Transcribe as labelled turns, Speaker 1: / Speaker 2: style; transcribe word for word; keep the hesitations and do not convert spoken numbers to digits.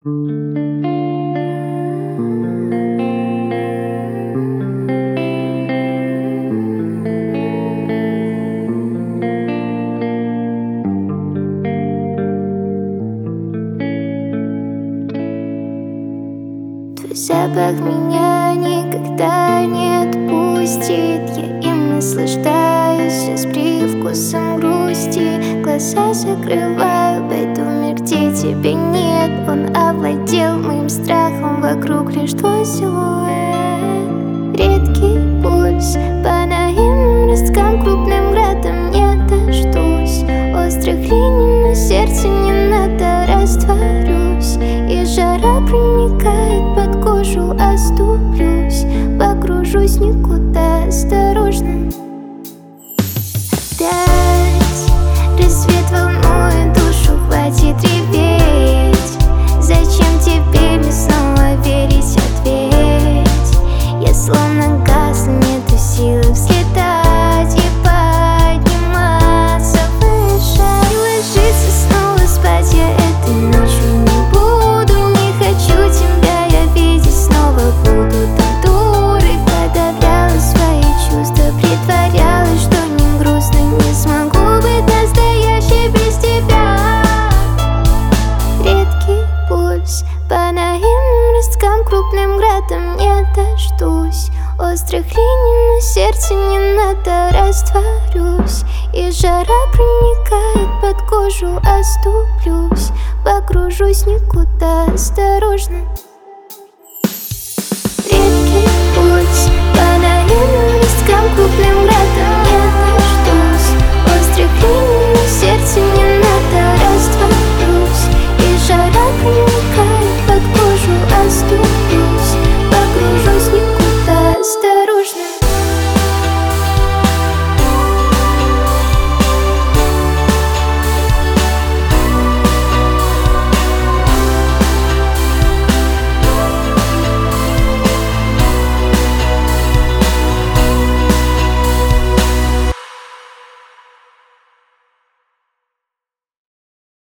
Speaker 1: Твой запах меня никогда не отпустит. Я им наслаждаюсь все с привкусом грусти. Глаза закрываю, пойду в мир, где тебя нет. Он овладел моим страхом, вокруг лишь твой силуэт. Редкий пульс по наивным росткам, крупным градом не дождусь. Острых линий на сердце не надо, растворюсь. И жара проникает под кожу, оступлюсь. Погружусь никуда, осторожно. Опять рассвет волнует душу, хватит реветь. Зачем тебе мне снова верить? Ответь. Я словно гасла, нету силы взлетать и подниматься выше. И ложиться снова спать я этой ночью не буду. Не хочу тебя я видеть снова, буду там дурой. Подавляла свои чувства, притворялась, что не грустно. Не смогу быть настоящей без тебя. Редкий пульс по наивным росткам, крупным градом не дождусь. Острых линий на сердце не надо, растворюсь. И жара проникает под кожу, оступлюсь. Погружусь никуда, осторожно.